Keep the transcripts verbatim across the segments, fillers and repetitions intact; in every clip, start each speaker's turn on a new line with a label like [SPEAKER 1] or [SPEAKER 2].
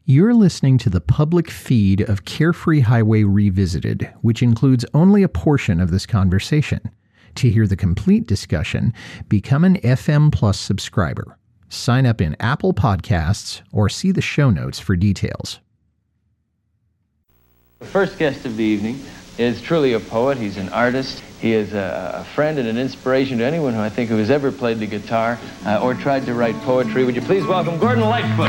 [SPEAKER 1] You're listening to the public feed of Carefree Highway Revisited, which includes only a portion of this conversation. To hear the complete discussion, become an F M Plus subscriber. Sign up in Apple Podcasts or see the show notes for details.
[SPEAKER 2] The first guest of the evening is truly a poet. He's an artist. He is a, a friend and an inspiration to anyone who I think who has ever played the guitar uh, or tried to write poetry. Would you please welcome Gordon Lightfoot?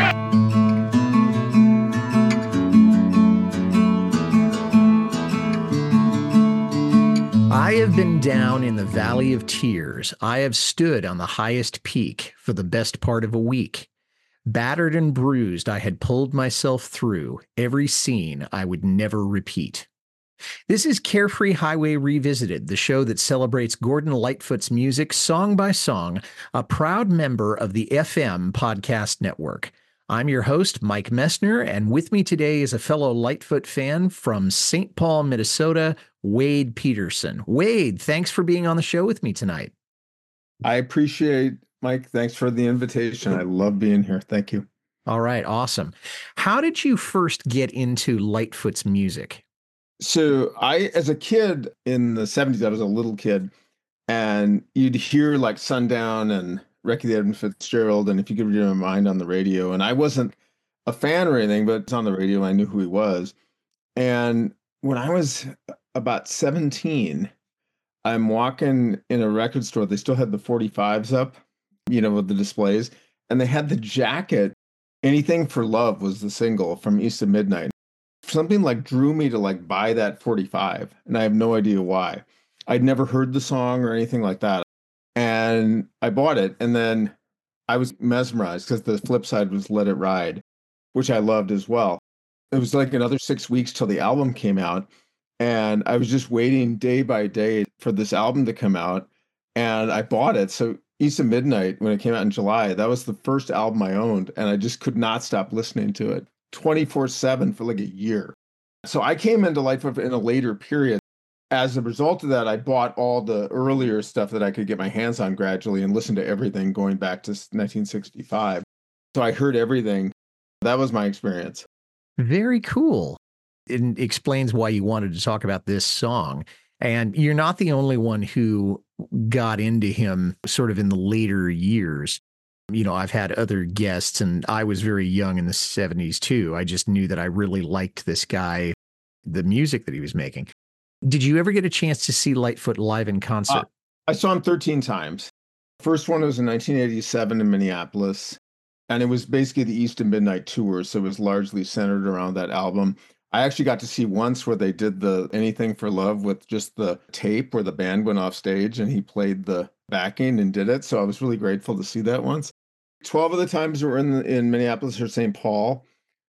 [SPEAKER 1] I have been down in the valley of tears. I have stood on the highest peak for the best part of a week. Battered and bruised, I had pulled myself through every scene I would never repeat. This is Carefree Highway Revisited, the show that celebrates Gordon Lightfoot's music song by song, a proud member of the F M Podcast Network. I'm your host, Mike Messner, and with me today is a fellow Lightfoot fan from Saint Paul, Minnesota, Wade Peterson. Wade, thanks for being on the show with me tonight.
[SPEAKER 3] I appreciate, Mike. Thanks for the invitation. I love being here. Thank you.
[SPEAKER 1] All right, awesome. How did you first get into Lightfoot's music?
[SPEAKER 3] So I, as a kid in the seventies, I was a little kid, and you'd hear like Sundown and Reckie the Edmund Fitzgerald, and If You Could Read My Mind on the radio. And I wasn't a fan or anything, but it's on the radio. I knew who he was. And when I was about seventeen, I'm walking in a record store. They still had the forty-fives up, you know, with the displays. And they had the jacket. Anything for Love was the single from East of Midnight. Something like drew me to like buy that forty-five. And I have no idea why. I'd never heard the song or anything like that. And I bought it. And then I was mesmerized because the flip side was Let It Ride, which I loved as well. It was like another six weeks till the album came out. And I was just waiting day by day for this album to come out. And I bought it. So East of Midnight, when it came out in July, that was the first album I owned. And I just could not stop listening to it twenty-four seven for like a year. So I came into Lightfoot in a later period. As a result of that, I bought all the earlier stuff that I could get my hands on gradually and listened to everything going back to nineteen sixty-five. So I heard everything. That was my experience.
[SPEAKER 1] Very cool. It explains why you wanted to talk about this song. And you're not the only one who got into him sort of in the later years. You know, I've had other guests, and I was very young in the seventies too. I just knew that I really liked this guy, the music that he was making. Did you ever get a chance to see Lightfoot live in concert?
[SPEAKER 3] Uh, I saw him thirteen times. First one was in nineteen eighty-seven in Minneapolis. And it was basically the East of Midnight tour. So it was largely centered around that album. I actually got to see once where they did the Anything for Love with just the tape where the band went off stage and he played the backing and did it. So I was really grateful to see that once. twelve of the times we were in, in Minneapolis or Saint Paul,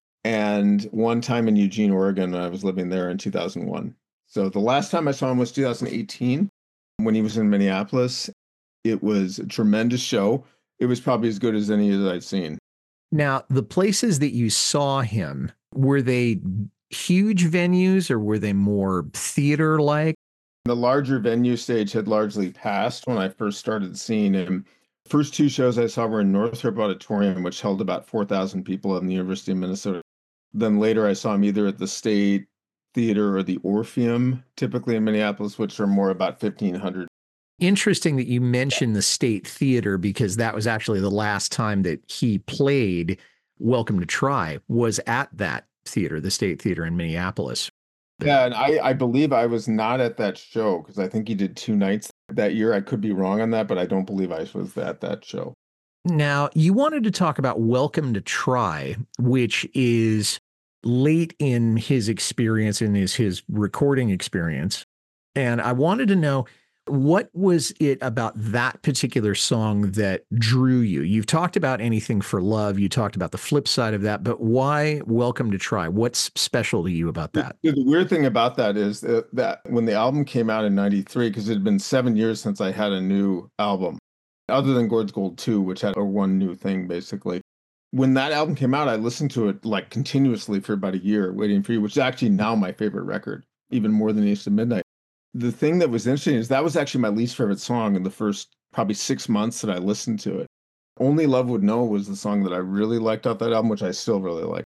[SPEAKER 3] and one time in Eugene, Oregon. I was living there in two thousand one. So the last time I saw him was two thousand eighteen when he was in Minneapolis. It was a tremendous show. It was probably as good as any that I'd seen.
[SPEAKER 1] Now, the places that you saw him, were they huge venues or were they more theater-like?
[SPEAKER 3] The larger venue stage had largely passed when I first started seeing him. First two shows I saw were in Northrop Auditorium, which held about four thousand people at the University of Minnesota. Then later I saw him either at the State Theater or the Orpheum, typically in Minneapolis, which are more about fifteen hundred.
[SPEAKER 1] Interesting that you mentioned the State Theater, because that was actually the last time that he played Welcome to Try was at that theater, the State Theater in Minneapolis.
[SPEAKER 3] Yeah, and I, I believe I was not at that show because I think he did two nights that year. I could be wrong on that, but I don't believe I was at that show.
[SPEAKER 1] Now, you wanted to talk about Welcome to Try, which is late in his experience and is his recording experience. And I wanted to know, what was it about that particular song that drew you? You've talked about Anything for Love. You talked about the flip side of that, but why Welcome to Try? What's special to you about that?
[SPEAKER 3] The, the weird thing about that is that, that when the album came out in ninety-three, because it had been seven years since I had a new album, other than Gord's Gold two, which had a one new thing, basically. When that album came out, I listened to it like continuously for about a year, Waiting for You, which is actually now my favorite record, even more than East of Midnight. The thing that was interesting is that was actually my least favorite song in the first probably six months that I listened to it. Only Love Would Know was the song that I really liked off that album, which I still really like.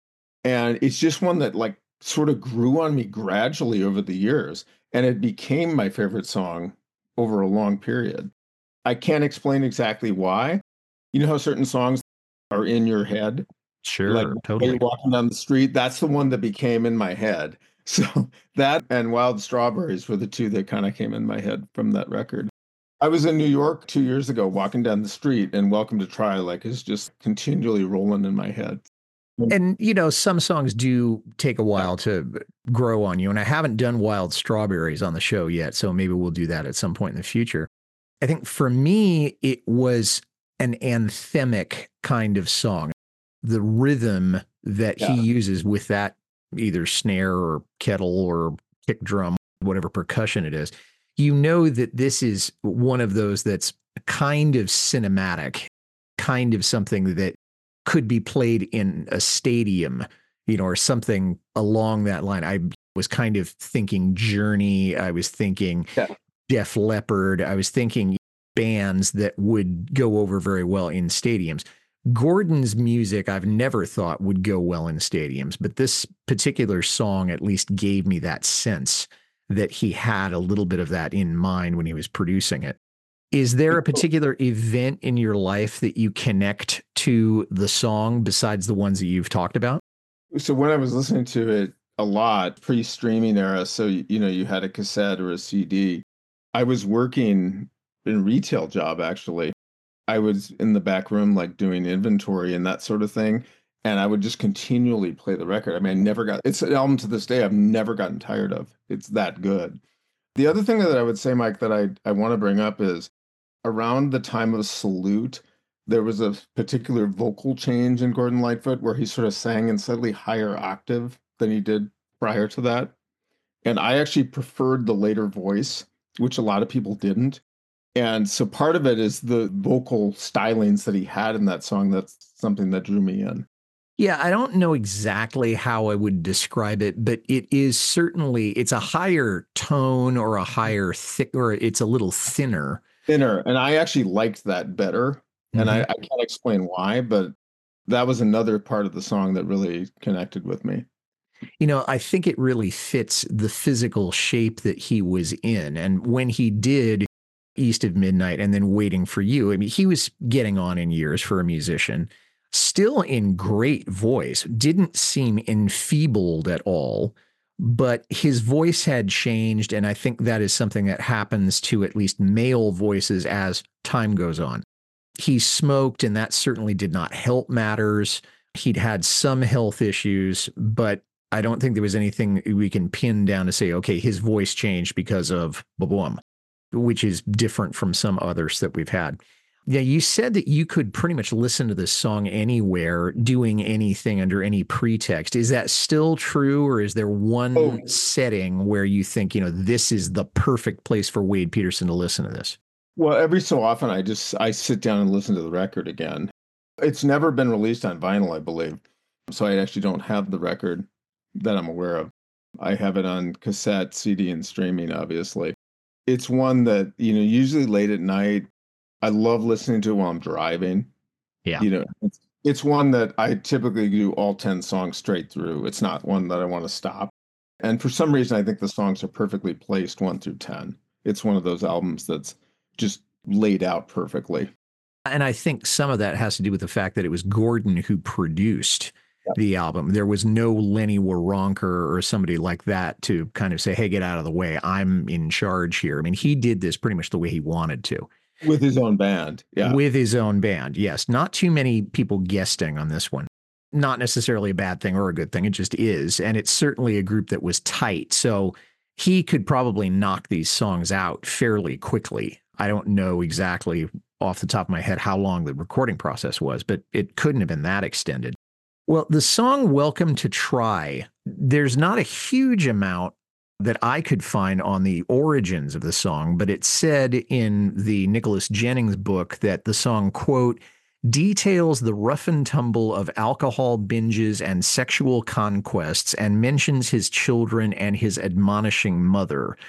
[SPEAKER 3] And it's just one that like sort of grew on me gradually over the years. And it became my favorite song over a long period. I can't explain exactly why. You know how certain songs are in your head?
[SPEAKER 1] Sure,
[SPEAKER 3] Like
[SPEAKER 1] totally.
[SPEAKER 3] you're walking down the street, that's the one that became in my head. So that and Wild Strawberries were the two that kind of came in my head from that record. I was in New York two years ago walking down the street, and Welcome to Try like is just continually rolling in my head.
[SPEAKER 1] And, you know, some songs do take a while to grow on you. And I haven't done Wild Strawberries on the show yet, so maybe we'll do that at some point in the future. I think for me, it was an anthemic kind of song. The rhythm that
[SPEAKER 3] Yeah.
[SPEAKER 1] he uses with that either snare or kettle or kick drum, whatever percussion it is, you know that this is one of those that's kind of cinematic, kind of something that could be played in a stadium, you know, or something along that line. I was kind of thinking Journey. I was thinking
[SPEAKER 3] Yeah.
[SPEAKER 1] Def Leppard. I was thinking bands that would go over very well in stadiums. Gordon's music, I've never thought would go well in stadiums, but this particular song at least gave me that sense that he had a little bit of that in mind when he was producing it. Is there a particular event in your life that you connect to the song besides the ones that you've talked about?
[SPEAKER 3] So when I was listening to it a lot, pre-streaming era, so you know, you had a cassette or a C D. I was working in a retail job actually. I was in the back room like doing inventory and that sort of thing. And I would just continually play the record. I mean, I never got it's an album to this day I've never gotten tired of. It's that good. The other thing that I would say, Mike, that I, I want to bring up is around the time of Salute, there was a particular vocal change in Gordon Lightfoot where he sort of sang in slightly higher octave than he did prior to that. And I actually preferred the later voice, which a lot of people didn't. And so part of it is the vocal stylings that he had in that song. That's something that drew me in.
[SPEAKER 1] Yeah, I don't know exactly how I would describe it, but it is certainly, it's a higher tone or a higher thick, or it's a little thinner.
[SPEAKER 3] Thinner. And I actually liked that better. Mm-hmm. And I, I can't explain why, but that was another part of the song that really connected with me.
[SPEAKER 1] You know, I think it really fits the physical shape that he was in. And when he did East of Midnight and then Waiting for You, I mean, he was getting on in years for a musician, still in great voice, didn't seem enfeebled at all, but his voice had changed. And I think that is something that happens to at least male voices as time goes on. He smoked, and that certainly did not help matters. He'd had some health issues, but I don't think there was anything we can pin down to say, okay, his voice changed because of ba-boom, which is different from some others that we've had. Yeah, you said that you could pretty much listen to this song anywhere, doing anything under any pretext. Is that still true, or is there one oh. setting where you think, you know, this is the perfect place for Wade Peterson to listen to this?
[SPEAKER 3] Well, every so often I just, I sit down and listen to the record again. It's never been released on vinyl, I believe. So I actually don't have the record that I'm aware of. I have it on cassette, C D, and streaming, obviously. It's one that, you know, usually late at night, I love listening to it while I'm driving.
[SPEAKER 1] Yeah.
[SPEAKER 3] You know, it's, it's one that I typically do all ten songs straight through. It's not one that I want to stop. And for some reason, I think the songs are perfectly placed one through ten. It's one of those albums that's just laid out perfectly.
[SPEAKER 1] And I think some of that has to do with the fact that it was Gordon who produced yep. the album. There was no Lenny Waronker or somebody like that to kind of say, hey, get out of the way. I'm in charge here. I mean, he did this pretty much the way he wanted to.
[SPEAKER 3] With his own band. Yeah.
[SPEAKER 1] With his own band. Yes. Not too many people guesting on this one. Not necessarily a bad thing or a good thing. It just is. And it's certainly a group that was tight. So he could probably knock these songs out fairly quickly. I don't know exactly off the top of my head how long the recording process was, but it couldn't have been that extended. Well, the song Welcome to Try, there's not a huge amount that I could find on the origins of the song, but it said in the Nicholas Jennings book that the song, quote, details the rough and tumble of alcohol binges and sexual conquests and mentions his children and his admonishing mother.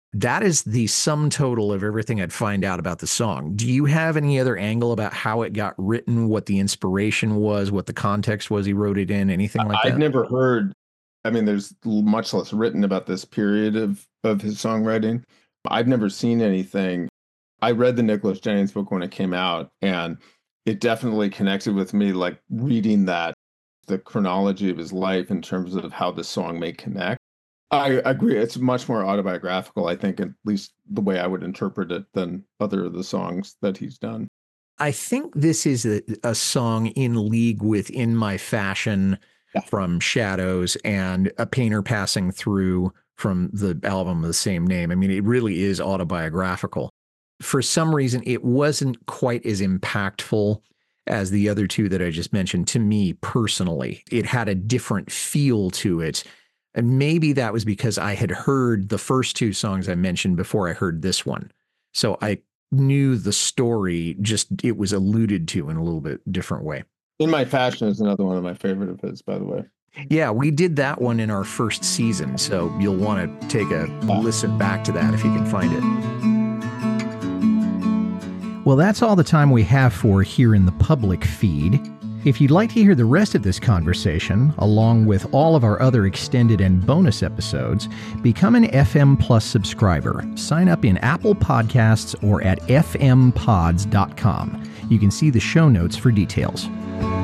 [SPEAKER 1] That is the sum total of everything I'd find out about the song. Do you have any other angle about how it got written, what the inspiration was, what the context was he wrote it in, anything like
[SPEAKER 3] I've
[SPEAKER 1] that?
[SPEAKER 3] never heard, I mean, there's much less written about this period of, of his songwriting. I've never seen anything. I read the Nicholas Jennings book when it came out, and it definitely connected with me, like reading that, the chronology of his life in terms of how the song may connect. I agree. It's much more autobiographical, I think, at least the way I would interpret it, than other of the songs that he's done.
[SPEAKER 1] I think this is a, a song in league with In My Fashion
[SPEAKER 3] Yeah.
[SPEAKER 1] from Shadows and A Painter Passing Through from the album of the same name. I mean, it really is autobiographical. For some reason, it wasn't quite as impactful as the other two that I just mentioned to me personally. It had a different feel to it. And maybe that was because I had heard the first two songs I mentioned before I heard this one. So I knew the story, just it was alluded to in a little bit different way.
[SPEAKER 3] In My Fashion is another one of my favorite of his, by the way.
[SPEAKER 1] Yeah, we did that one in our first season. So you'll want to take a listen back to that if you can find it. Well, that's all the time we have for here in the public feed. If you'd like to hear the rest of this conversation, along with all of our other extended and bonus episodes, become an F M Plus subscriber. Sign up in Apple Podcasts or at f m pods dot com. You can see the show notes for details.